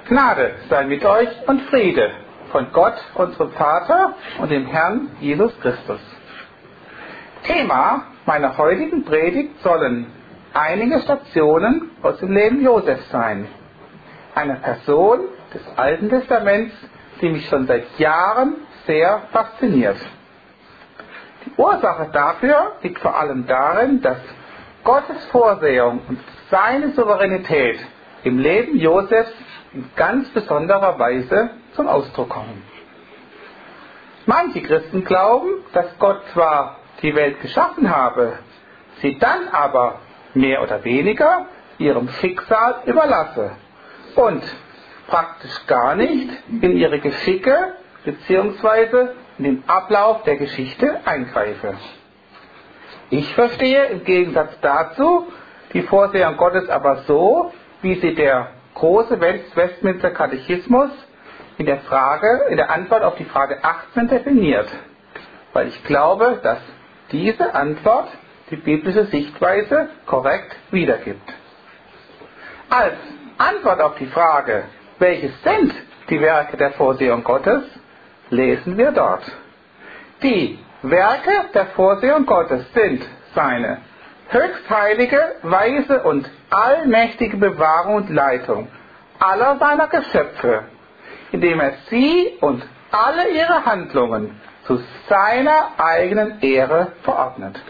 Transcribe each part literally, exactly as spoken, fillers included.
Gnade sei mit euch und Friede von Gott, unserem Vater und dem Herrn Jesus Christus. Thema meiner heutigen Predigt sollen einige Stationen aus dem Leben Josefs sein. Eine Person des Alten Testaments, die mich schon seit Jahren sehr fasziniert. Die Ursache dafür liegt vor allem darin, dass Gottes Vorsehung und seine Souveränität im Leben Josefs in ganz besonderer Weise zum Ausdruck kommen. Manche Christen glauben, dass Gott zwar die Welt geschaffen habe, sie dann aber mehr oder weniger ihrem Schicksal überlasse und praktisch gar nicht in ihre Geschicke bzw. in den Ablauf der Geschichte eingreife. Ich verstehe im Gegensatz dazu die Vorsehung Gottes aber so, wie sie der große Westminster Katechismus in der Frage, in der Antwort auf die Frage achtzehn definiert, weil ich glaube, dass diese Antwort die biblische Sichtweise korrekt wiedergibt. Als Antwort auf die Frage, welches sind die Werke der Vorsehung Gottes, lesen wir dort: Die Werke der Vorsehung Gottes sind seine höchstheilige, weise und allmächtige Bewahrung und Leitung aller seiner Geschöpfe, indem er sie und alle ihre Handlungen zu seiner eigenen Ehre verordnet.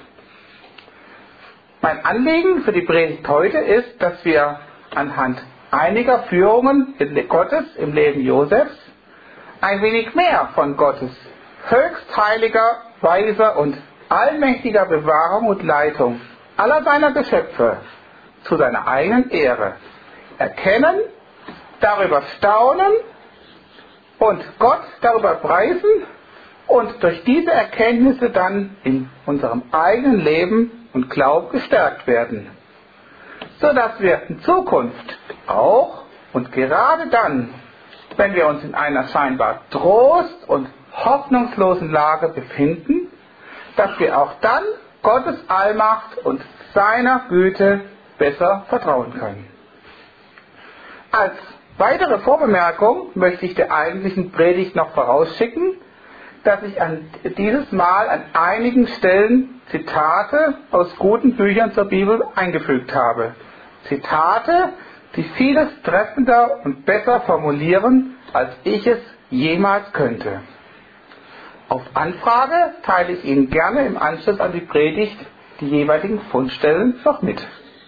Mein Anliegen für die Predigt heute ist, dass wir anhand einiger Führungen Gottes im Leben Josefs ein wenig mehr von Gottes höchstheiliger, weiser und allmächtiger Bewahrung und Leitung aller seiner Geschöpfe zu seiner eigenen Ehre erkennen, darüber staunen und Gott darüber preisen und durch diese Erkenntnisse dann in unserem eigenen Leben und Glauben gestärkt werden, sodass wir in Zukunft auch und gerade dann, wenn wir uns in einer scheinbar trost- und hoffnungslosen Lage befinden, dass wir auch dann Gottes Allmacht und seiner Güte besser vertrauen können. Als weitere Vorbemerkung möchte ich der eigentlichen Predigt noch vorausschicken, dass ich an dieses Mal an einigen Stellen Zitate aus guten Büchern zur Bibel eingefügt habe. Zitate, die vieles treffender und besser formulieren, als ich es jemals könnte. Auf Anfrage teile ich Ihnen gerne im Anschluss an die Predigt die jeweiligen Fundstellen noch mit.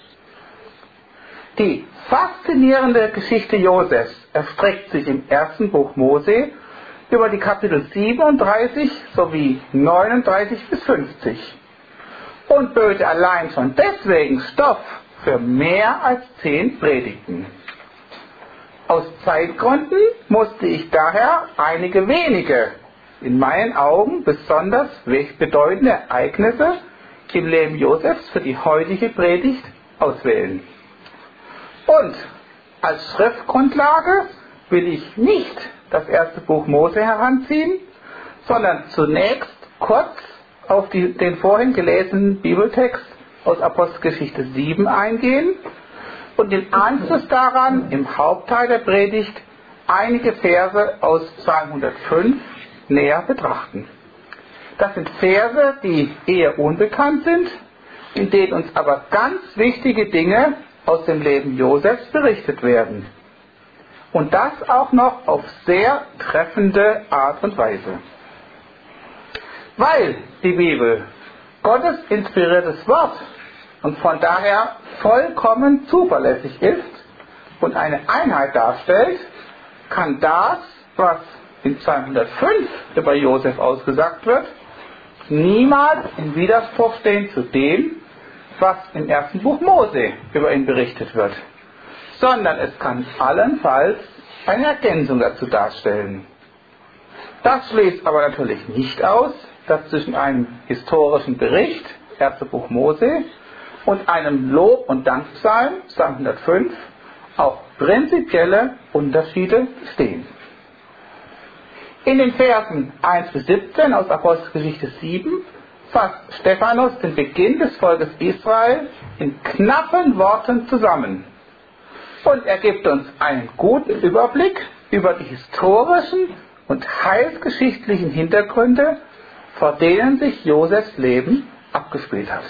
Die faszinierende Geschichte Josefs erstreckt sich im ersten Buch Mose über die Kapitel siebenunddreißig sowie neununddreißig bis fünfzig und böte allein schon deswegen Stoff für mehr als zehn Predigten. Aus Zeitgründen musste ich daher einige wenige, in meinen Augen besonders bedeutende Ereignisse im Leben Josefs für die heutige Predigt auswählen. Und als Schriftgrundlage will ich nicht das erste Buch Mose heranziehen, sondern zunächst kurz auf die, den vorhin gelesenen Bibeltext aus Apostelgeschichte sieben eingehen und im Anschluss daran im Hauptteil der Predigt einige Verse aus Psalm hundertfünf näher betrachten. Das sind Verse, die eher unbekannt sind, in denen uns aber ganz wichtige Dinge aus dem Leben Josefs berichtet werden. Und das auch noch auf sehr treffende Art und Weise. Weil die Bibel Gottes inspiriertes Wort und von daher vollkommen zuverlässig ist und eine Einheit darstellt, kann das, was in Psalm hundertfünf über Josef ausgesagt wird, niemals in Widerspruch stehen zu dem, was im ersten Buch Mose über ihn berichtet wird, sondern es kann allenfalls eine Ergänzung dazu darstellen. Das schließt aber natürlich nicht aus, dass zwischen einem historischen Bericht, erstes Buch Mose, und einem Lob- und Dankpsalm, Psalm hundertfünf, auch prinzipielle Unterschiede bestehen. In den Versen eins bis siebzehn aus Apostelgeschichte sieben fasst Stephanus den Beginn des Volkes Israel in knappen Worten zusammen. Und er gibt uns einen guten Überblick über die historischen und heilsgeschichtlichen Hintergründe, vor denen sich Josefs Leben abgespielt hat.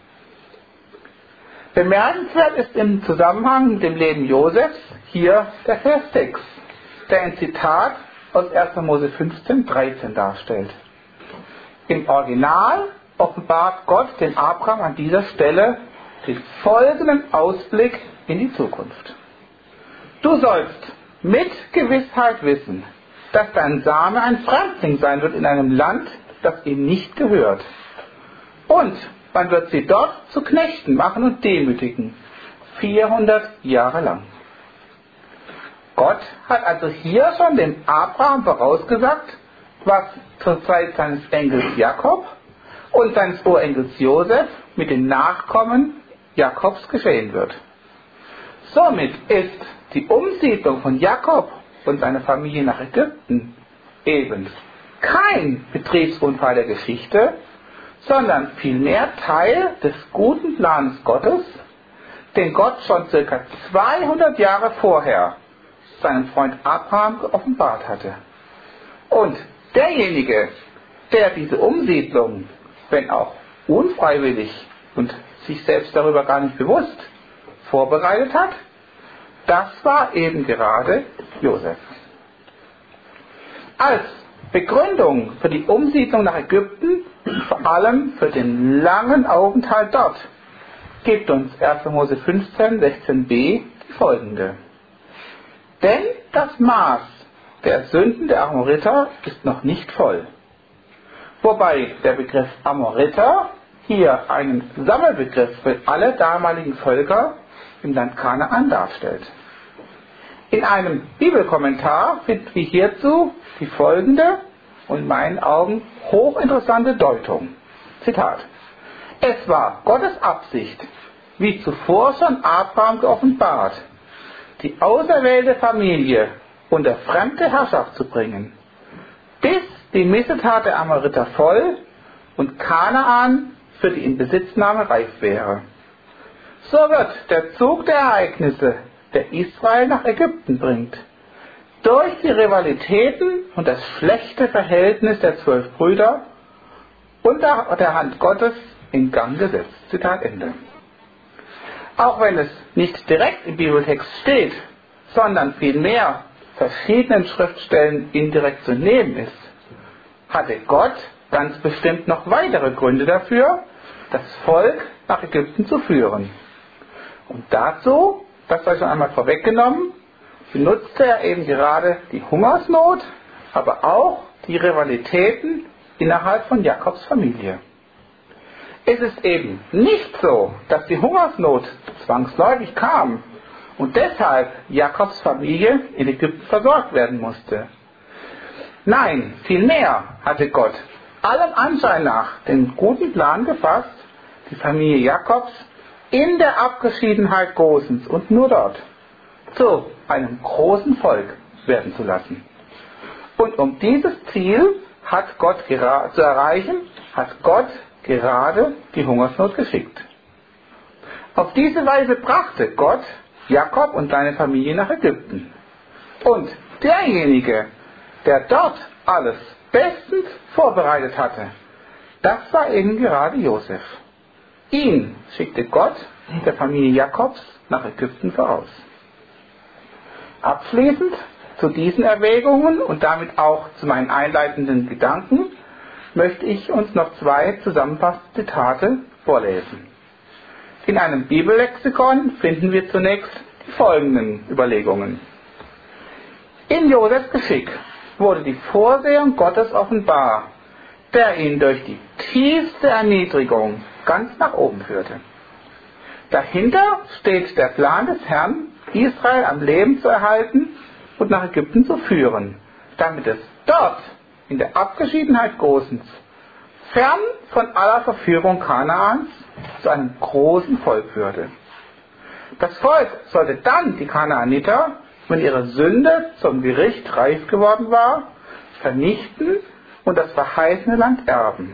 Bemerkenswert ist im Zusammenhang mit dem Leben Josefs hier der Vers sechs, der ein Zitat aus erster Mose fünfzehn, dreizehn darstellt. Im Original offenbart Gott dem Abraham an dieser Stelle den folgenden Ausblick in die Zukunft. Du sollst mit Gewissheit wissen, dass dein Same ein Fremdling sein wird in einem Land, das ihm nicht gehört. Und man wird sie dort zu Knechten machen und demütigen, vierhundert Jahre lang. Gott hat also hier schon dem Abraham vorausgesagt, was zur Zeit seines Enkels Jakob und seines Urenkels Josef mit den Nachkommen Jakobs geschehen wird. Somit ist die Umsiedlung von Jakob und seiner Familie nach Ägypten eben kein Betriebsunfall der Geschichte, sondern vielmehr Teil des guten Plans Gottes, den Gott schon circa zweihundert Jahre vorher seinem Freund Abraham geoffenbart hatte. Und derjenige, der diese Umsiedlung, wenn auch unfreiwillig und sich selbst darüber gar nicht bewusst, vorbereitet hat, das war eben gerade Josef. Als Begründung für die Umsiedlung nach Ägypten, vor allem für den langen Aufenthalt dort, gibt uns erster Mose fünfzehn, sechzehn b die folgende. Denn das Maß der Sünden der Amoriter ist noch nicht voll. Wobei der Begriff Amoriter hier einen Sammelbegriff für alle damaligen Völker im Land Kanaan darstellt. In einem Bibelkommentar finden wir hierzu die folgende und in meinen Augen hochinteressante Deutung. Zitat: Es war Gottes Absicht, wie zuvor schon Abraham geoffenbart, die auserwählte Familie unter fremde Herrschaft zu bringen, bis die Missetat der Amoriter voll und Kanaan für die Inbesitznahme reif wäre. So wird der Zug der Ereignisse, der Israel nach Ägypten bringt, durch die Rivalitäten und das schlechte Verhältnis der zwölf Brüder unter der Hand Gottes in Gang gesetzt. Zitat Ende. Auch wenn es nicht direkt im Bibeltext steht, sondern vielmehr verschiedenen Schriftstellen indirekt zu nehmen ist, hatte Gott ganz bestimmt noch weitere Gründe dafür, das Volk nach Ägypten zu führen. Und dazu, das sei schon einmal vorweggenommen, benutzte er eben gerade die Hungersnot, aber auch die Rivalitäten innerhalb von Jakobs Familie. Es ist eben nicht so, dass die Hungersnot zwangsläufig kam und deshalb Jakobs Familie in Ägypten versorgt werden musste. Nein, vielmehr hatte Gott allem Anschein nach den guten Plan gefasst, die Familie Jakobs in der Abgeschiedenheit Gosens und nur dort zu einem großen Volk werden zu lassen. Und um dieses Ziel hat Gott gera- zu erreichen, hat Gott gerade die Hungersnot geschickt. Auf diese Weise brachte Gott Jakob und seine Familie nach Ägypten. Und derjenige, der dort alles bestens vorbereitet hatte, das war eben gerade Josef. Ihn schickte Gott der Familie Jakobs nach Ägypten voraus. Abschließend zu diesen Erwägungen und damit auch zu meinen einleitenden Gedanken möchte ich uns noch zwei zusammenfassende Zitate vorlesen. In einem Bibellexikon finden wir zunächst die folgenden Überlegungen. In Josefs Geschick wurde die Vorsehung Gottes offenbar, der ihn durch die tiefste Erniedrigung ganz nach oben führte. Dahinter steht der Plan des Herrn, Israel am Leben zu erhalten und nach Ägypten zu führen, damit es dort in der Abgeschiedenheit Gosens, fern von aller Verführung Kanaans, zu einem großen Volk würde. Das Volk sollte dann die Kanaaniter, wenn ihre Sünde zum Gericht reif geworden war, vernichten und das verheißene Land erben.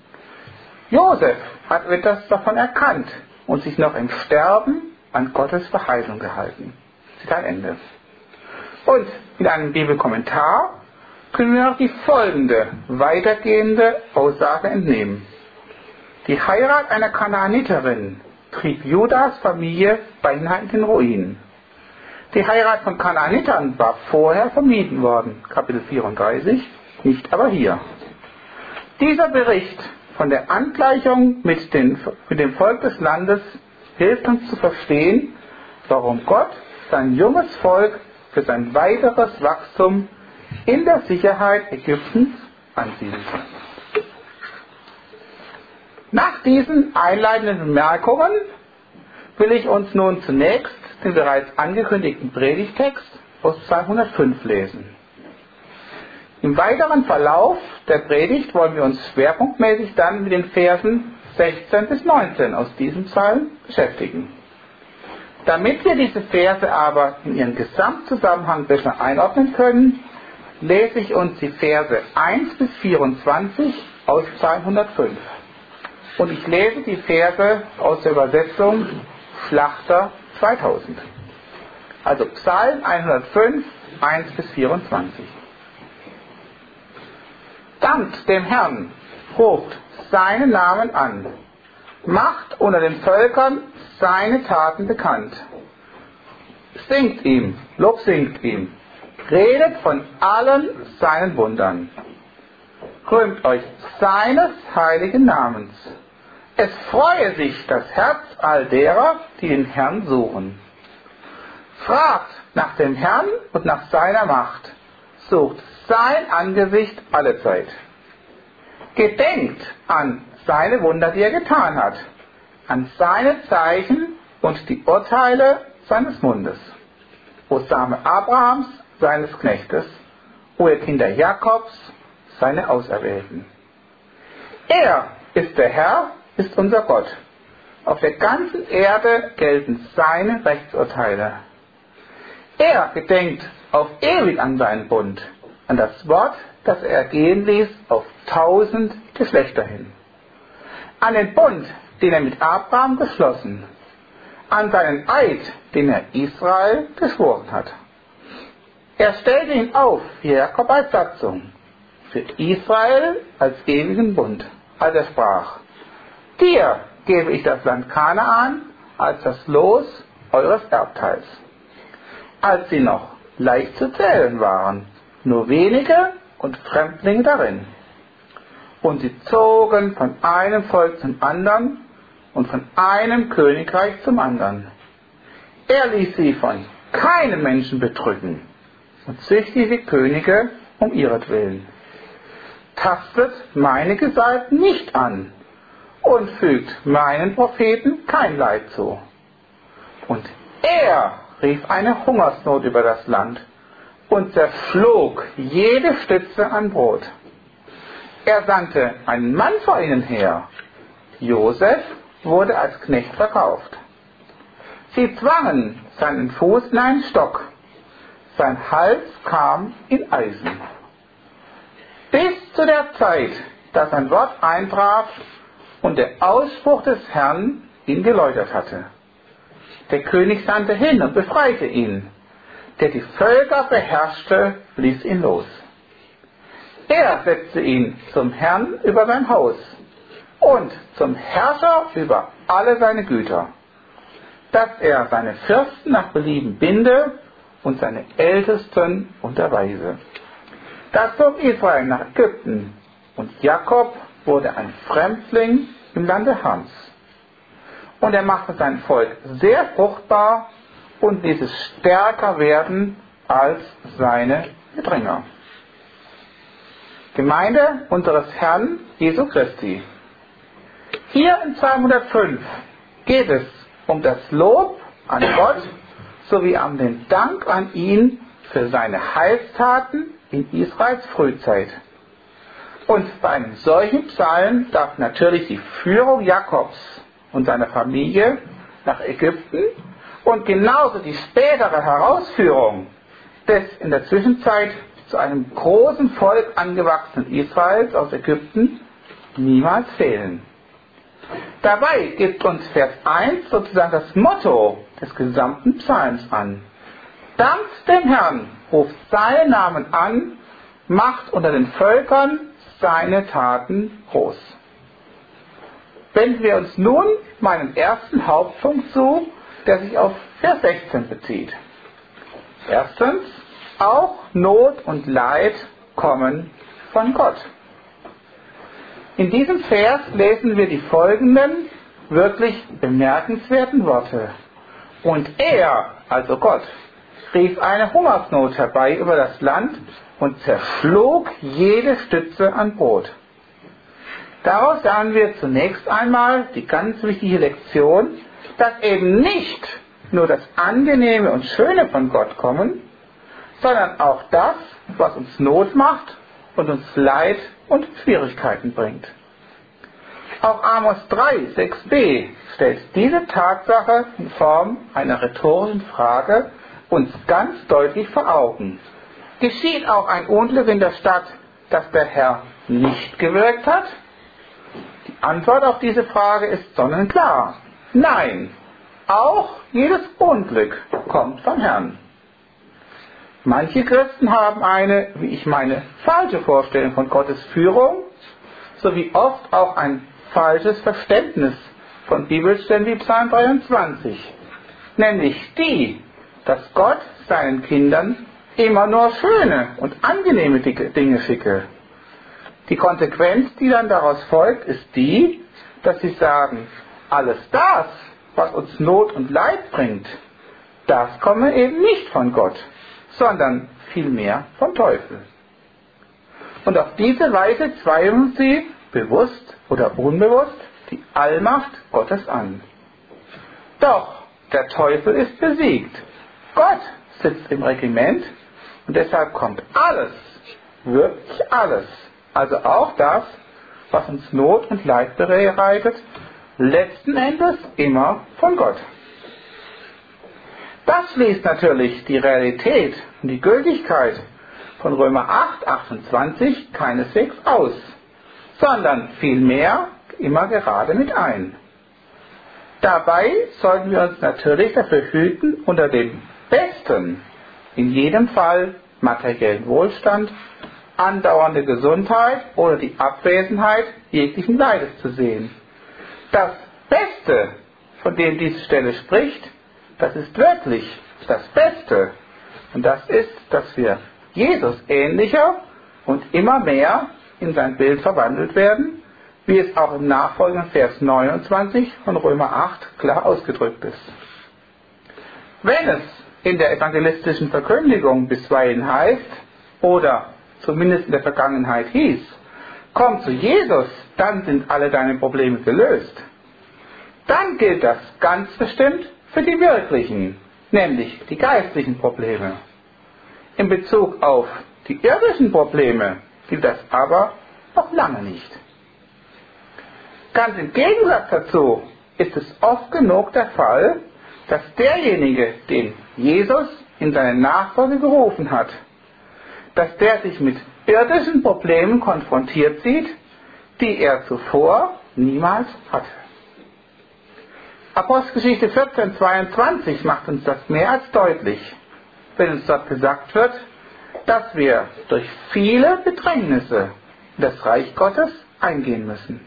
Josef hat etwas davon erkannt und sich noch im Sterben an Gottes Verheißung gehalten. Zitat Ende. Und in einem Bibelkommentar können wir noch die folgende, weitergehende Aussage entnehmen. Die Heirat einer Kanaaniterin trieb Judas Familie beinahe in den Ruin. Die Heirat von Kanaanitern war vorher vermieden worden, Kapitel vierunddreißig, nicht aber hier. Dieser Bericht von der Angleichung mit, den, mit dem Volk des Landes hilft uns zu verstehen, warum Gott sein junges Volk für sein weiteres Wachstum in der Sicherheit Ägyptens ansiedelt. Nach diesen einleitenden Bemerkungen will ich uns nun zunächst den bereits angekündigten Predigtext aus zweihundertfünf lesen. Im weiteren Verlauf der Predigt wollen wir uns schwerpunktmäßig dann mit den Versen sechzehn bis neunzehn aus diesem Psalm beschäftigen. Damit wir diese Verse aber in ihren Gesamtzusammenhang besser einordnen können, lese ich uns die Verse eins bis vierundzwanzig aus Psalm hundertfünf. Und ich lese die Verse aus der Übersetzung Schlachter zweitausend. Also Psalm hundertfünf, eins bis vierundzwanzig. Dankt dem Herrn, ruft seinen Namen an, macht unter den Völkern seine Taten bekannt. Singt ihm, Lob singt ihm, redet von allen seinen Wundern. Rühmt euch seines heiligen Namens. Es freue sich das Herz all derer, die den Herrn suchen. Fragt nach dem Herrn und nach seiner Macht. Sucht sein Angesicht allezeit. Gedenkt an seine Wunder, die er getan hat, an seine Zeichen und die Urteile seines Mundes. O Same Abrahams, seines Knechtes, o ihr Kinder Jakobs, seine Auserwählten. Er ist der Herr, ist unser Gott. Auf der ganzen Erde gelten seine Rechtsurteile. Er gedenkt auf ewig an seinen Bund, an das Wort, das er gehen ließ auf tausend Geschlechter hin. An den Bund, den er mit Abraham geschlossen, an seinen Eid, den er Israel geschworen hat. Er stellte ihn auf für Jakob als Satzung, für Israel als ewigen Bund, als er sprach: Dir gebe ich das Land Kanaan als das Los eures Erbteils. Als sie noch leicht zu zählen waren, nur wenige und Fremdlinge darin. Und sie zogen von einem Volk zum anderen und von einem Königreich zum anderen. Er ließ sie von keinem Menschen bedrücken und züchtigte Könige um ihretwillen. Tastet meine Gesalbten nicht an und fügt meinen Propheten kein Leid zu. Und er rief eine Hungersnot über das Land und zerschlug jede Stütze an Brot. Er sandte einen Mann vor ihnen her. Josef wurde als Knecht verkauft. Sie zwangen seinen Fuß in einen Stock. Sein Hals kam in Eisen. Bis zu der Zeit, da sein Wort eintraf und der Ausspruch des Herrn ihn geläutert hatte. Der König sandte hin und befreite ihn. Der die Völker beherrschte, ließ ihn los. Er setzte ihn zum Herrn über sein Haus und zum Herrscher über alle seine Güter, dass er seine Fürsten nach Belieben binde und seine Ältesten unterweise. Da zog Israel nach Ägypten und Jakob wurde ein Fremdling im Lande Hams. Und er machte sein Volk sehr fruchtbar und ließ es stärker werden als seine Bedränger. Gemeinde unseres Herrn Jesu Christi. Hier in Psalm hundertfünf geht es um das Lob an Gott sowie um den Dank an ihn für seine Heilstaten in Israels Frühzeit. Und bei einem solchen Psalm darf natürlich die Führung Jakobs und seiner Familie nach Ägypten und genauso die spätere Herausführung des in der Zwischenzeit zu einem großen Volk angewachsenen Israels aus Ägypten niemals fehlen. Dabei gibt uns Vers eins sozusagen das Motto des gesamten Psalms an. dankt dem Herrn, ruft seinen Namen an, macht unter den Völkern seine Taten groß. Wenden wir uns nun meinen ersten Hauptpunkt zu, der sich auf Vers sechzehn bezieht. Erstens, auch Not und Leid kommen von Gott. In diesem Vers lesen wir die folgenden wirklich bemerkenswerten Worte. Und er, also Gott, rief eine Hungersnot herbei über das Land und zerschlug jede Stütze an Brot. Daraus lernen wir zunächst einmal die ganz wichtige Lektion, dass eben nicht nur das Angenehme und Schöne von Gott kommen, sondern auch das, was uns Not macht und uns Leid und Schwierigkeiten bringt. Auch Amos drei, sechs b stellt diese Tatsache in Form einer rhetorischen Frage uns ganz deutlich vor Augen. Geschieht auch ein Unglück in der Stadt, das der Herr nicht gewirkt hat? Die Antwort auf diese Frage ist sonnenklar. Nein, auch jedes Unglück kommt vom Herrn. Manche Christen haben eine, wie ich meine, falsche Vorstellung von Gottes Führung, sowie oft auch ein falsches Verständnis von Bibelstellen wie Psalm dreiundzwanzig, nämlich die, dass Gott seinen Kindern immer nur schöne und angenehme Dinge schicke. Die Konsequenz, die dann daraus folgt, ist die, dass sie sagen, alles das, was uns Not und Leid bringt, das komme eben nicht von Gott, sondern vielmehr vom Teufel. Und auf diese Weise zweifeln sie, bewusst oder unbewusst, die Allmacht Gottes an. Doch der Teufel ist besiegt. Gott sitzt im Regiment und deshalb kommt alles, wirklich alles, also auch das, was uns Not und Leid bereitet, letzten Endes immer von Gott. Das schließt natürlich die Realität und die Gültigkeit von Römer acht, achtundzwanzig keineswegs aus, sondern vielmehr immer gerade mit ein. Dabei sollten wir uns natürlich dafür hüten, unter dem besten, in jedem Fall materiellen Wohlstand, andauernde Gesundheit oder die Abwesenheit jeglichen Leides zu sehen. Das Beste, von dem diese Stelle spricht, das ist wirklich das Beste. Und das ist, dass wir Jesus ähnlicher und immer mehr in sein Bild verwandelt werden, wie es auch im nachfolgenden Vers neunundzwanzig von Römer acht klar ausgedrückt ist. Wenn es in der evangelistischen Verkündigung bisweilen heißt, oder zumindest in der Vergangenheit hieß, komm zu Jesus, dann sind alle deine Probleme gelöst, dann gilt das ganz bestimmt für die wirklichen, nämlich die geistlichen Probleme. In Bezug auf die irdischen Probleme gilt das aber noch lange nicht. Ganz im Gegensatz dazu ist es oft genug der Fall, dass derjenige, den Jesus in seine Nachfolge gerufen hat, dass der sich mit irdischen Problemen konfrontiert sieht, die er zuvor niemals hatte. Apostelgeschichte vierzehn, zweiundzwanzig macht uns das mehr als deutlich, wenn uns dort gesagt wird, dass wir durch viele Bedrängnisse in das Reich Gottes eingehen müssen.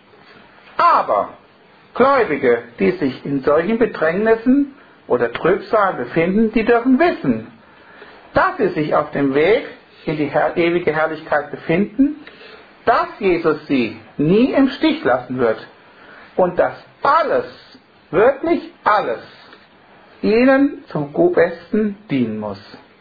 Aber Gläubige, die sich in solchen Bedrängnissen oder Trübsalen befinden, die dürfen wissen, dass sie sich auf dem Weg in die Herr- ewige Herrlichkeit befinden, dass Jesus sie nie im Stich lassen wird und dass alles, wirklich alles, ihnen zum Besten dienen muss.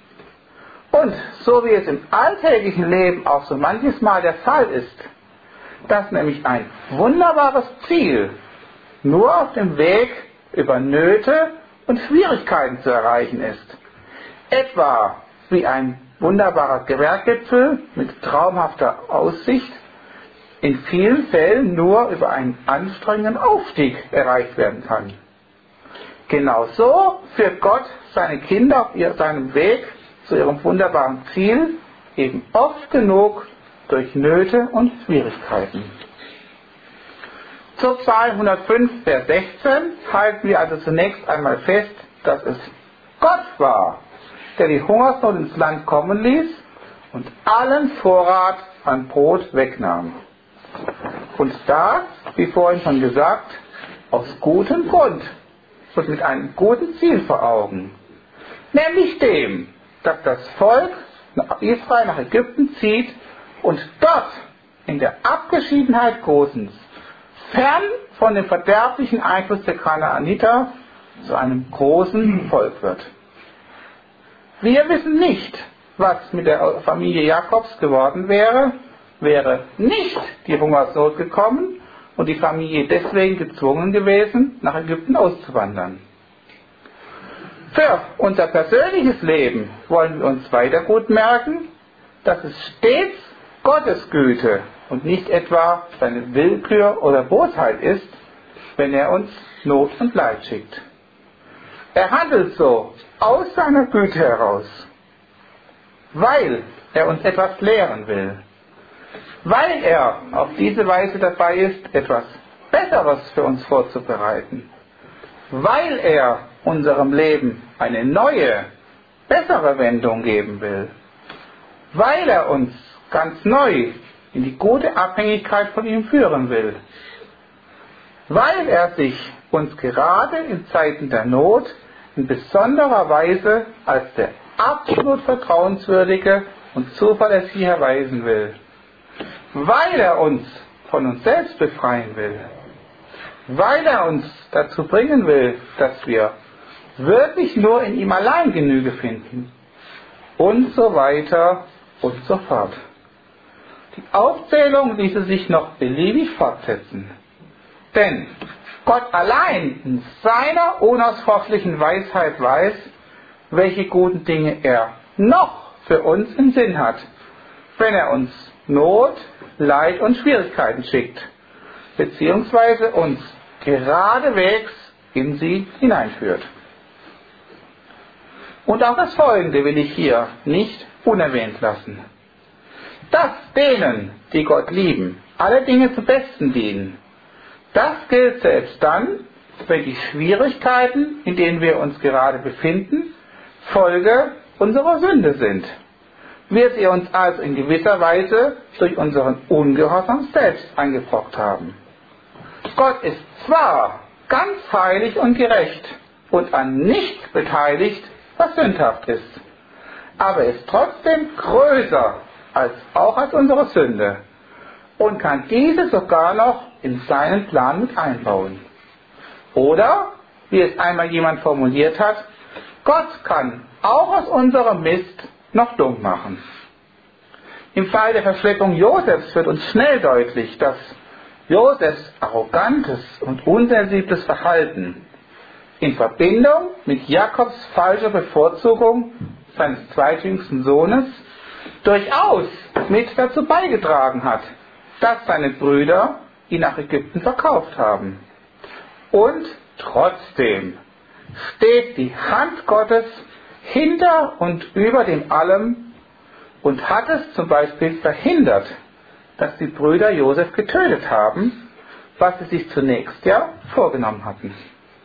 Und so wie es im alltäglichen Leben auch so manches Mal der Fall ist, dass nämlich ein wunderbares Ziel nur auf dem Weg über Nöte und Schwierigkeiten zu erreichen ist. Etwa wie ein wunderbarer Berggipfel mit traumhafter Aussicht in vielen Fällen nur über einen anstrengenden Aufstieg erreicht werden kann. Genauso führt Gott seine Kinder auf ihr, seinem Weg zu ihrem wunderbaren Ziel eben oft genug durch Nöte und Schwierigkeiten. Zu Psalm hundertfünf, Vers sechzehn halten wir also zunächst einmal fest, dass es Gott war, der die Hungersnot ins Land kommen ließ und allen Vorrat an Brot wegnahm. Und da, wie vorhin schon gesagt, aus gutem Grund und mit einem guten Ziel vor Augen, nämlich dem, dass das Volk Israel nach Ägypten zieht und dort in der Abgeschiedenheit Gosens, fern von dem verderblichen Einfluss der Kanaaniter, zu einem großen Volk wird. Wir wissen nicht, was mit der Familie Jakobs geworden wäre, wäre nicht die Hungersnot gekommen und die Familie deswegen gezwungen gewesen, nach Ägypten auszuwandern. Für unser persönliches Leben wollen wir uns weiter gut merken, dass es stets Gottes Güte und nicht etwa seine Willkür oder Bosheit ist, wenn er uns Not und Leid schickt. Er handelt so aus seiner Güte heraus, weil er uns etwas lehren will, weil er auf diese Weise dabei ist, etwas Besseres für uns vorzubereiten, weil er unserem Leben eine neue, bessere Wendung geben will, weil er uns ganz neu in die gute Abhängigkeit von ihm führen will, weil er sich uns gerade in Zeiten der Not in besonderer Weise als der absolut vertrauenswürdige und zuverlässige erweisen will, weil er uns von uns selbst befreien will, weil er uns dazu bringen will, dass wir wirklich nur in ihm allein Genüge finden und so weiter und so fort. Die Aufzählung ließe sich noch beliebig fortsetzen, denn Gott allein in seiner unausforschlichen Weisheit weiß, welche guten Dinge er noch für uns im Sinn hat, wenn er uns Not, Leid und Schwierigkeiten schickt, beziehungsweise uns geradewegs in sie hineinführt. Und auch das Folgende will ich hier nicht unerwähnt lassen. Dass denen, die Gott lieben, alle Dinge zum Besten dienen, das gilt selbst dann, wenn die Schwierigkeiten, in denen wir uns gerade befinden, Folge unserer Sünde sind. Wir sie uns also in gewisser Weise durch unseren Ungehorsam selbst eingebrockt haben. Gott ist zwar ganz heilig und gerecht und an nichts beteiligt, was sündhaft ist, aber ist trotzdem größer als auch als unsere Sünde und kann diese sogar noch in seinen Plan mit einbauen. Oder, wie es einmal jemand formuliert hat, Gott kann auch aus unserem Mist noch dumm machen. Im Fall der Verschleppung Josefs wird uns schnell deutlich, dass Josefs arrogantes und unsensibles Verhalten in Verbindung mit Jakobs falscher Bevorzugung seines zweitjüngsten Sohnes durchaus mit dazu beigetragen hat, dass seine Brüder ihn nach Ägypten verkauft haben. Und trotzdem steht die Hand Gottes hinter und über dem allem und hat es zum Beispiel verhindert, dass die Brüder Josef getötet haben, was sie sich zunächst ja vorgenommen hatten.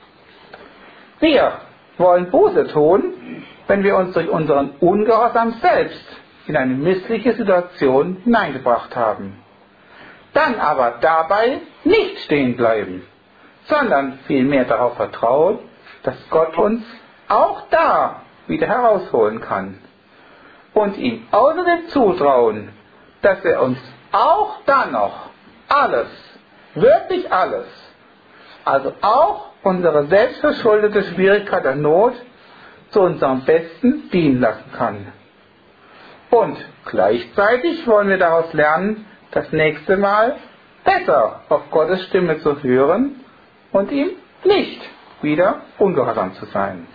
Wir wollen Buße tun, wenn wir uns durch unseren Ungehorsam selbst in eine missliche Situation hineingebracht haben. Dann aber dabei nicht stehen bleiben, sondern vielmehr darauf vertrauen, dass Gott uns auch da wieder herausholen kann. Und ihm außerdem zutrauen, dass er uns auch dann noch alles, wirklich alles, also auch unsere selbstverschuldete Schwierigkeit der Not zu unserem Besten dienen lassen kann. Und gleichzeitig wollen wir daraus lernen, das nächste Mal besser auf Gottes Stimme zu hören und ihm nicht wieder ungehorsam zu sein.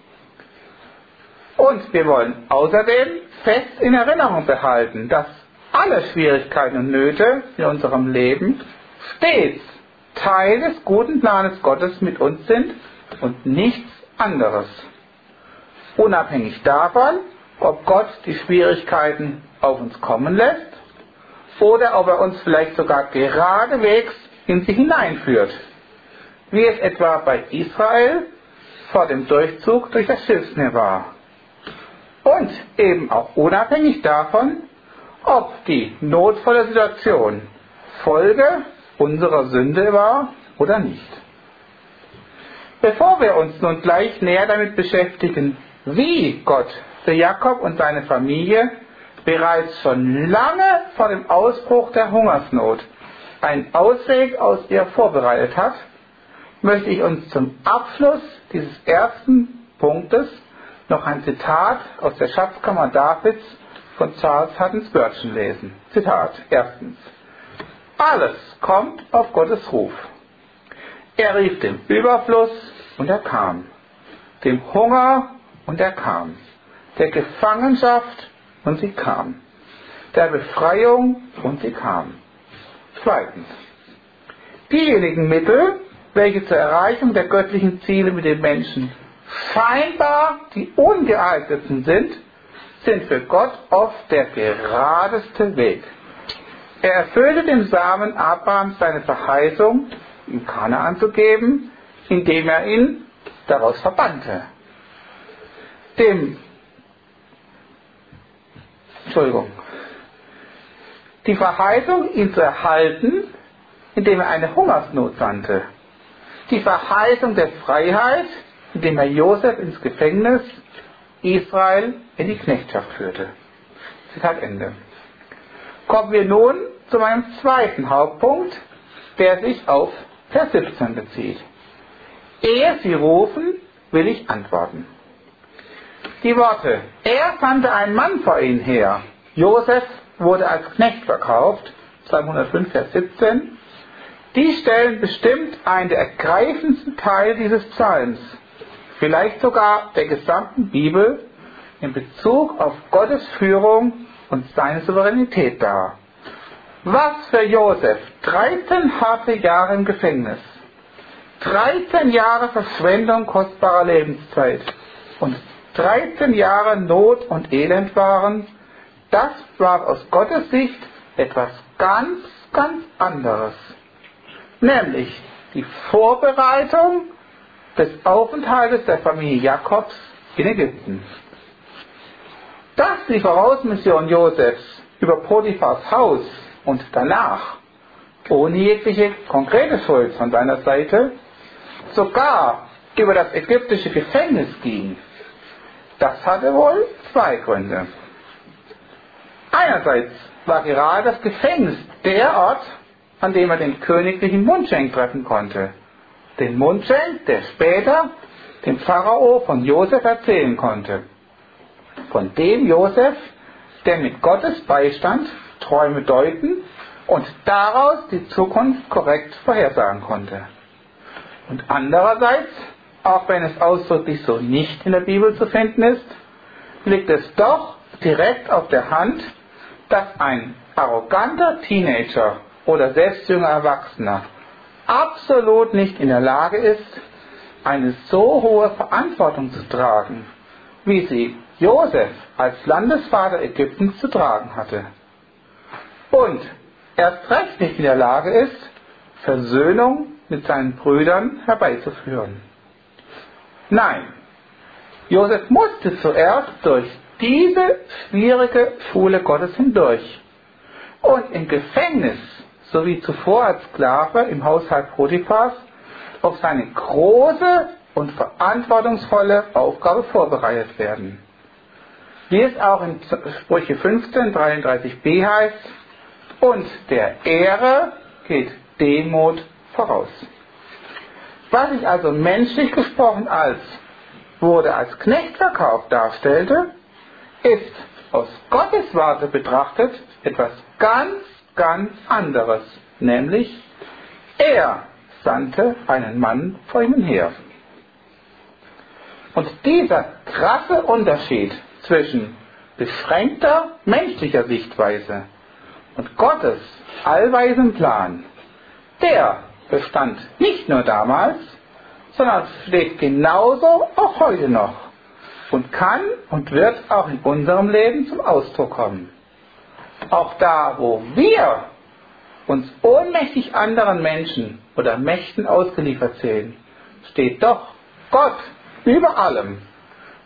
Und wir wollen außerdem fest in Erinnerung behalten, dass alle Schwierigkeiten und Nöte in unserem Leben stets Teil des guten Planes Gottes mit uns sind und nichts anderes. Unabhängig davon, ob Gott die Schwierigkeiten auf uns kommen lässt oder ob er uns vielleicht sogar geradewegs in sie hineinführt, wie es etwa bei Israel vor dem Durchzug durch das Schilfsmeer war. Und eben auch unabhängig davon, ob die notvolle Situation Folge unserer Sünde war oder nicht. Bevor wir uns nun gleich näher damit beschäftigen, wie Gott für Jakob und seine Familie bereits schon lange vor dem Ausbruch der Hungersnot einen Ausweg aus ihr vorbereitet hat, möchte ich uns zum Abschluss dieses ersten Punktes noch ein Zitat aus der Schatzkammer Davids von Charles Haddon Spurgeon lesen. Zitat erstens. Alles kommt auf Gottes Ruf. Er rief dem Überfluss und er kam, dem Hunger und er kam, der Gefangenschaft und sie kam, der Befreiung und sie kam. Zweitens. Diejenigen Mittel, welche zur Erreichung der göttlichen Ziele mit den Menschen scheinbar die ungeeignetsten sind, sind für Gott oft der geradeste Weg. Er erfüllte dem Samen Abrahams seine Verheißung, ihm Kanaan zu geben, indem er ihn daraus verbannte. Dem, Entschuldigung, die Verheißung, ihn zu erhalten, indem er eine Hungersnot sandte. Die Verheißung der Freiheit, indem er Josef ins Gefängnis, Israel in die Knechtschaft führte. Zitat Ende. Kommen wir nun zu meinem zweiten Hauptpunkt, der sich auf Vers siebzehn bezieht. Ehe sie rufen, will ich antworten. Die Worte, er sandte einen Mann vor ihnen her. Josef wurde als Knecht verkauft, zweihundertfünf, Vers siebzehn. Die stellen bestimmt einen der ergreifendsten Teile dieses Psalms, vielleicht sogar der gesamten Bibel, in Bezug auf Gottes Führung und seine Souveränität dar. Was für Josef, dreizehn harte Jahre im Gefängnis, dreizehn Jahre Verschwendung kostbarer Lebenszeit und dreizehn Jahre Not und Elend waren, das war aus Gottes Sicht etwas ganz, ganz anderes. Nämlich die Vorbereitung des Aufenthaltes der Familie Jakobs in Ägypten. Dass die Vorausmission Josefs über Potiphars Haus und danach, ohne jegliche konkrete Schuld von seiner Seite, sogar über das ägyptische Gefängnis ging, das hatte wohl zwei Gründe. Einerseits war gerade das Gefängnis der Ort, an dem er den königlichen Mundschenk treffen konnte. Den Mundschenk, der später dem Pharao von Josef erzählen konnte. Von dem Josef, der mit Gottes Beistand Träume deuten und daraus die Zukunft korrekt vorhersagen konnte. Und andererseits, auch wenn es ausdrücklich so nicht in der Bibel zu finden ist, liegt es doch direkt auf der Hand, dass ein arroganter Teenager oder selbst junger Erwachsener absolut nicht in der Lage ist, eine so hohe Verantwortung zu tragen, wie sie Josef als Landesvater Ägyptens zu tragen hatte. Und erst recht nicht in der Lage ist, Versöhnung mit seinen Brüdern herbeizuführen. Nein, Josef musste zuerst durch diese schwierige Schule Gottes hindurch und im Gefängnis sowie zuvor als Sklave im Haushalt Potiphars auf seine große und verantwortungsvolle Aufgabe vorbereitet werden. Wie es auch in Sprüche fünfzehn, dreiunddreißig b heißt, und der Ehre geht Demut voraus. Was sich also menschlich gesprochen als wurde als Knecht verkauft darstellte, ist aus Gottes Warte betrachtet etwas ganz, ganz anderes, nämlich er sandte einen Mann vor ihnen her. Und dieser krasse Unterschied zwischen beschränkter menschlicher Sichtweise und Gottes allweisem Plan, der bestand nicht nur damals, sondern steht genauso auch heute noch und kann und wird auch in unserem Leben zum Ausdruck kommen. Auch da, wo wir uns ohnmächtig anderen Menschen oder Mächten ausgeliefert sehen, steht doch Gott über allem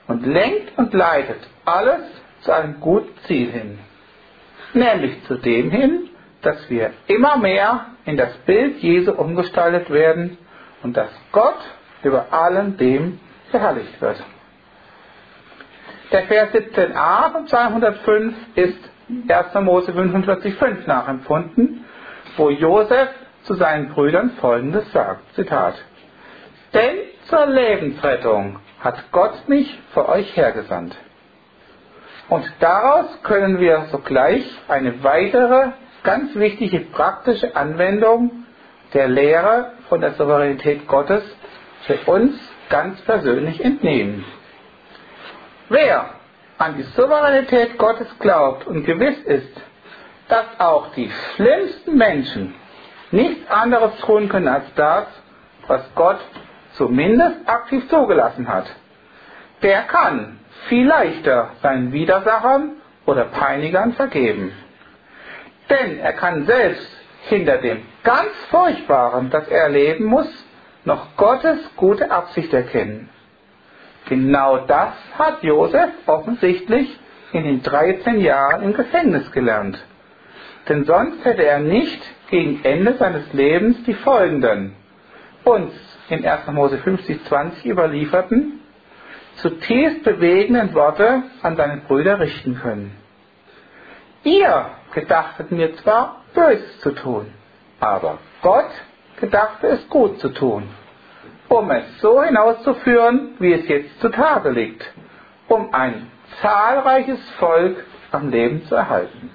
und lenkt und leitet alles zu einem guten Ziel hin. Nämlich zu dem hin, dass wir immer mehr in das Bild Jesu umgestaltet werden und dass Gott über allem dem verherrlicht wird. Der Vers siebzehn a von Psalm hundertfünf ist erster Mose fünfundvierzig fünf nachempfunden, wo Josef zu seinen Brüdern Folgendes sagt, Zitat: Denn zur Lebensrettung hat Gott mich vor euch hergesandt. Und daraus können wir sogleich eine weitere, ganz wichtige praktische Anwendung der Lehre von der Souveränität Gottes für uns ganz persönlich entnehmen. Wer an die Souveränität Gottes glaubt und gewiss ist, dass auch die schlimmsten Menschen nichts anderes tun können als das, was Gott zumindest aktiv zugelassen hat, der kann viel leichter seinen Widersachern oder Peinigern vergeben. Denn er kann selbst hinter dem ganz Furchtbaren, das er erleben muss, noch Gottes gute Absicht erkennen. Genau das hat Josef offensichtlich in den dreizehn Jahren im Gefängnis gelernt. Denn sonst hätte er nicht gegen Ende seines Lebens die folgenden, uns in erster Mose fünfzig zwanzig überlieferten, zutiefst bewegenden Worte an seine Brüder richten können. Ihr gedachtet mir zwar, Böses zu tun, aber Gott gedachte es gut zu tun, um es so hinauszuführen, wie es jetzt zutage liegt, um ein zahlreiches Volk am Leben zu erhalten.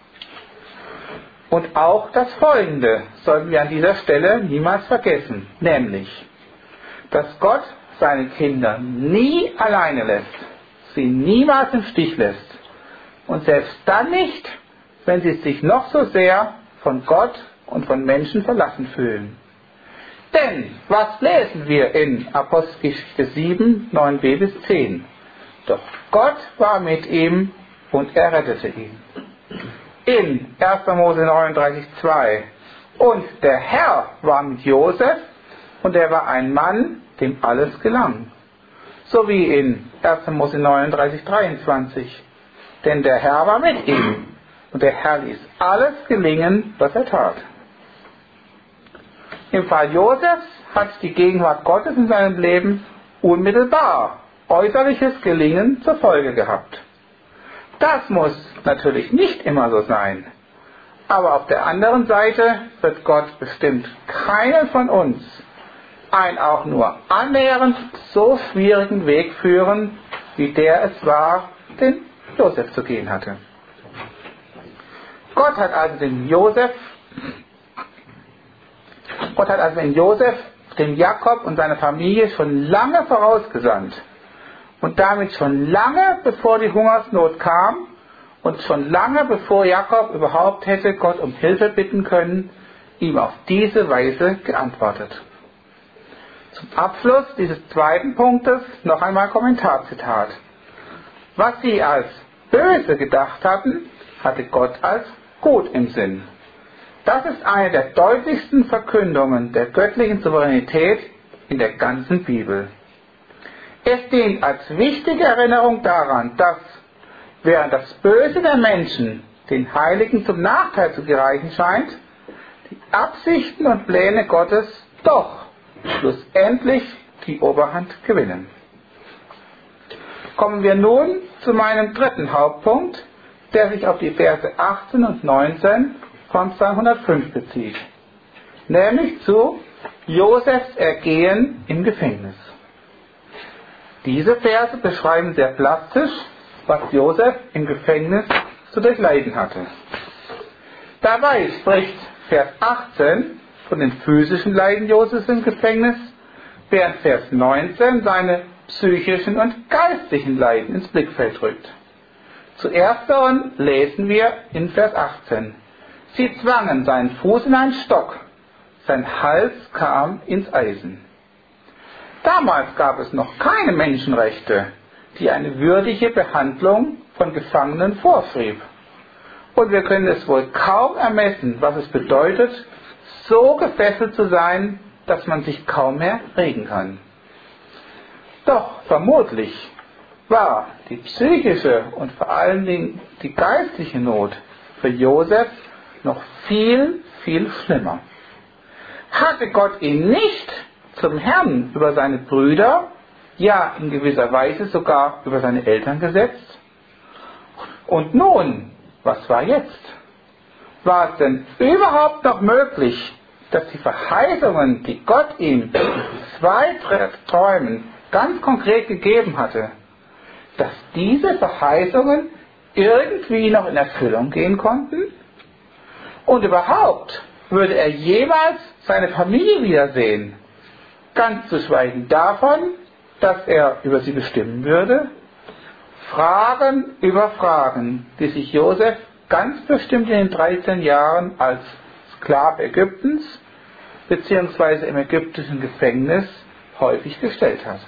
Und auch das Folgende sollten wir an dieser Stelle niemals vergessen, nämlich, dass Gott seine Kinder nie alleine lässt, sie niemals im Stich lässt und selbst dann nicht, wenn sie sich noch so sehr von Gott und von Menschen verlassen fühlen. Denn, was lesen wir in Apostelgeschichte sieben, neun b bis zehn? Doch Gott war mit ihm und er rettete ihn. In erster Mose neununddreißig zwei: Und der Herr war mit Josef und er war ein Mann, dem alles gelang. So wie in erster Mose neununddreißig dreiundzwanzig: Denn der Herr war mit ihm und der Herr ließ alles gelingen, was er tat. Im Fall Josefs hat die Gegenwart Gottes in seinem Leben unmittelbar äußerliches Gelingen zur Folge gehabt. Das muss natürlich nicht immer so sein. Aber auf der anderen Seite wird Gott bestimmt keinen von uns einen auch nur annähernd so schwierigen Weg führen, wie der es war, den Josef zu gehen hatte. Gott hat also den Josef, Gott hat also den Josef, dem Jakob und seiner Familie schon lange vorausgesandt. Und damit schon lange bevor die Hungersnot kam und schon lange bevor Jakob überhaupt hätte Gott um Hilfe bitten können, ihm auf diese Weise geantwortet. Zum Abschluss dieses zweiten Punktes noch einmal Kommentarzitat. Was sie als böse gedacht hatten, hatte Gott als gut im Sinn. Das ist eine der deutlichsten Verkündungen der göttlichen Souveränität in der ganzen Bibel. Es dient als wichtige Erinnerung daran, dass, während das Böse der Menschen den Heiligen zum Nachteil zu gereichen scheint, die Absichten und Pläne Gottes doch schlussendlich die Oberhand gewinnen. Kommen wir nun zu meinem dritten Hauptpunkt, der sich auf die Verse achtzehn und neunzehn von Psalm hundertfünf bezieht, nämlich zu Josefs Ergehen im Gefängnis. Diese Verse beschreiben sehr plastisch, was Josef im Gefängnis zu durchleiden hatte. Dabei spricht Vers achtzehn von den physischen Leiden Josefs im Gefängnis, während Vers neunzehn seine psychischen und geistlichen Leiden ins Blickfeld rückt. Zu ersteren lesen wir in Vers achtzehn: Sie zwangen seinen Fuß in einen Stock, sein Hals kam ins Eisen. Damals gab es noch keine Menschenrechte, die eine würdige Behandlung von Gefangenen vorschrieb. Und wir können es wohl kaum ermessen, was es bedeutet, so gefesselt zu sein, dass man sich kaum mehr regen kann. Doch vermutlich war die psychische und vor allen Dingen die geistliche Not für Josef noch viel, viel schlimmer. Hatte Gott ihn nicht zum Herrn über seine Brüder, ja in gewisser Weise sogar über seine Eltern gesetzt? Und nun, was war jetzt? War es denn überhaupt noch möglich, dass die Verheißungen, die Gott ihm in zwei Träumen ganz konkret gegeben hatte, dass diese Verheißungen irgendwie noch in Erfüllung gehen konnten? Und überhaupt, würde er jemals seine Familie wiedersehen? Ganz zu schweigen davon, dass er über sie bestimmen würde? Fragen über Fragen, die sich Josef ganz bestimmt in den dreizehn Jahren als Sklave Ägyptens beziehungsweise im ägyptischen Gefängnis häufig gestellt hat.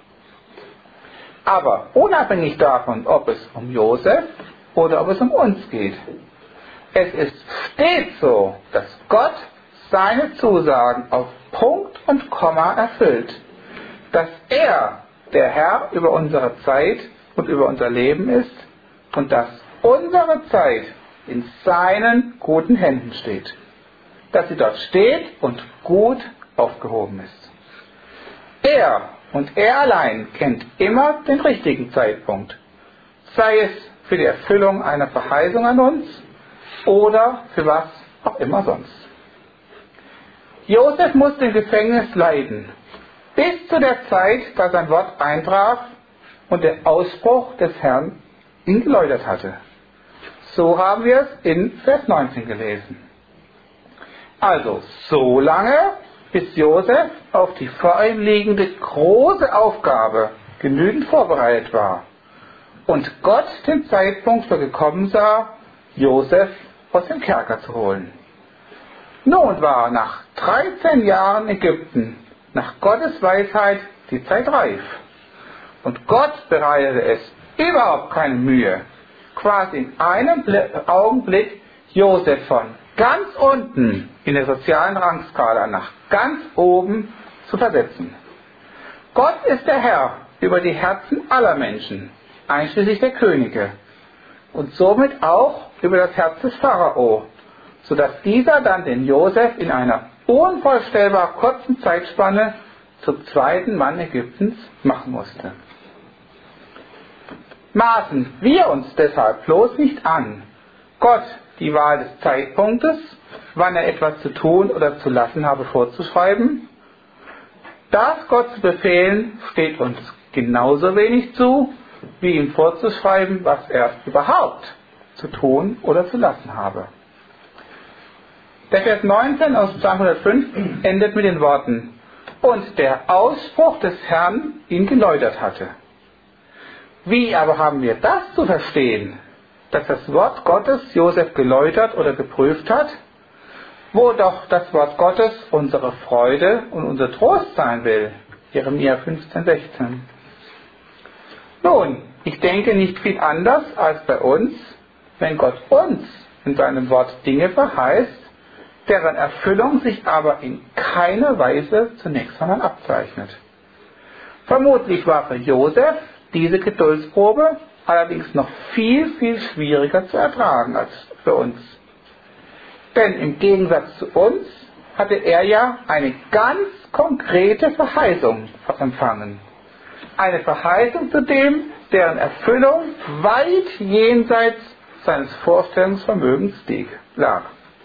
Aber unabhängig davon, ob es um Josef oder ob es um uns geht, es ist stets so, dass Gott seine Zusagen auf Punkt und Komma erfüllt, dass er der Herr über unsere Zeit und über unser Leben ist und dass unsere Zeit in seinen guten Händen steht, dass sie dort steht und gut aufgehoben ist. Er und er allein kennt immer den richtigen Zeitpunkt, sei es für die Erfüllung einer Verheißung an uns oder für was auch immer sonst. Josef musste im Gefängnis leiden, bis zu der Zeit, da sein Wort eintraf und der Ausspruch des Herrn ihn geläutert hatte. So haben wir es in Vers neunzehn gelesen. Also, so lange, bis Josef auf die vor ihm liegende große Aufgabe genügend vorbereitet war und Gott den Zeitpunkt für gekommen sah, Josef aus dem Kerker zu holen. Nun war nach dreizehn Jahren Ägypten nach Gottes Weisheit die Zeit reif. Und Gott bereitete es überhaupt keine Mühe, quasi in einem Augenblick Josef von ganz unten in der sozialen Rangskala nach ganz oben zu versetzen. Gott ist der Herr über die Herzen aller Menschen, einschließlich der Könige, und somit auch über das Herz des Pharao, sodass dieser dann den Josef in einer unvorstellbar kurzen Zeitspanne zum zweiten Mann Ägyptens machen musste. Maßen wir uns deshalb bloß nicht an, Gott die Wahl des Zeitpunktes, wann er etwas zu tun oder zu lassen habe, vorzuschreiben. Das Gott zu befehlen, steht uns genauso wenig zu, wie ihm vorzuschreiben, was er überhaupt zu tun oder zu lassen habe. Der Vers neunzehn aus Psalm hundertfünf endet mit den Worten: Und der Ausspruch des Herrn ihn geläutert hatte. Wie aber haben wir das zu verstehen, dass das Wort Gottes Josef geläutert oder geprüft hat, wo doch das Wort Gottes unsere Freude und unser Trost sein will? Jeremia fünfzehn, sechzehn. Nun, ich denke nicht viel anders als bei uns, wenn Gott uns in seinem Wort Dinge verheißt, deren Erfüllung sich aber in keiner Weise zunächst einmal abzeichnet. Vermutlich war für Josef diese Geduldsprobe allerdings noch viel, viel schwieriger zu ertragen als für uns. Denn im Gegensatz zu uns hatte er ja eine ganz konkrete Verheißung empfangen. Eine Verheißung zudem, deren Erfüllung weit jenseits seines Vorstellungsvermögens lag.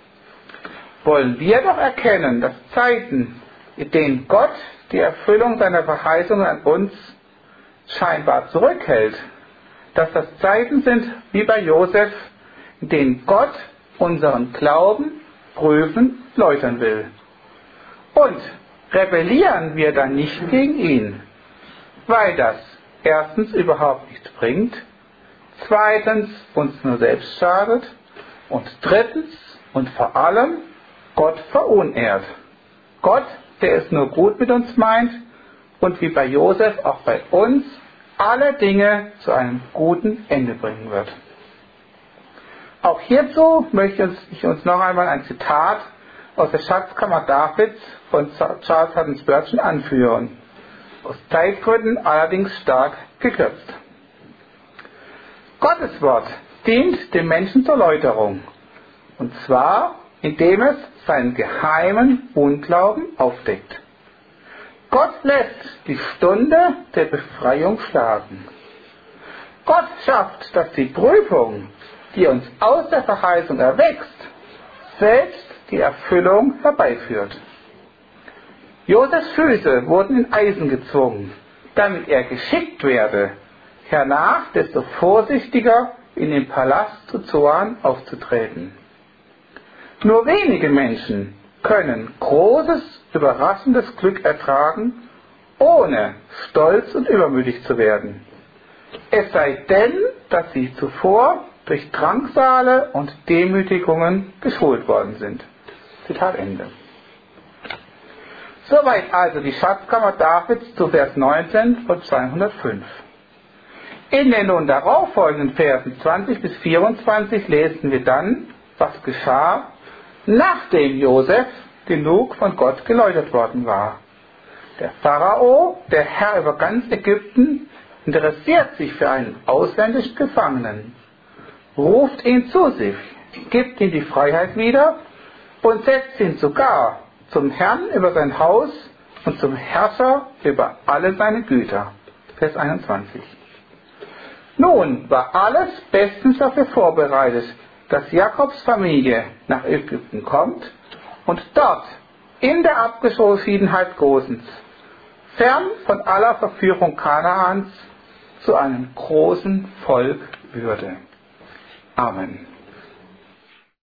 Wollen wir doch erkennen, dass Zeiten, in denen Gott die Erfüllung seiner Verheißungen an uns scheinbar zurückhält, dass das Zeiten sind wie bei Josef, in denen Gott unseren Glauben prüfen, läutern will. Und rebellieren wir dann nicht gegen ihn, weil das erstens überhaupt nichts bringt, zweitens uns nur selbst schadet und drittens und vor allem Gott verunehrt. Gott, der es nur gut mit uns meint und wie bei Josef auch bei uns alle Dinge zu einem guten Ende bringen wird. Auch hierzu möchte ich uns noch einmal ein Zitat aus der Schatzkammer Davids von Charles Haddon Spurgeon anführen, aus Zeitgründen allerdings stark gekürzt. Gottes Wort dient dem Menschen zur Läuterung, und zwar indem es seinen geheimen Unglauben aufdeckt. Gott lässt die Stunde der Befreiung schlagen. Gott schafft, dass die Prüfung, die uns aus der Verheißung erwächst, selbst die Erfüllung herbeiführt. Josefs Füße wurden in Eisen gezwungen, damit er geschickt werde, hernach desto vorsichtiger in den Palast zu Zoan aufzutreten. Nur wenige Menschen können großes, überraschendes Glück ertragen, ohne stolz und übermütig zu werden. Es sei denn, dass sie zuvor durch Drangsale und Demütigungen geschult worden sind. Zitat Ende. Soweit also die Schatzkammer Davids zu Vers neunzehn von zweihundertfünf. In den nun darauffolgenden Versen zwanzig bis vierundzwanzig lesen wir dann, was geschah, nachdem Josef genug von Gott geläutert worden war. Der Pharao, der Herr über ganz Ägypten, interessiert sich für einen ausländischen Gefangenen, ruft ihn zu sich, gibt ihm die Freiheit wieder und setzt ihn sogar zum Herrn über sein Haus und zum Herrscher über alle seine Güter. Vers einundzwanzig. Nun war alles bestens dafür vorbereitet, dass Jakobs Familie nach Ägypten kommt und dort in der Abgeschiedenheit Gosens, fern von aller Verführung Kanaans, zu einem großen Volk würde. Amen.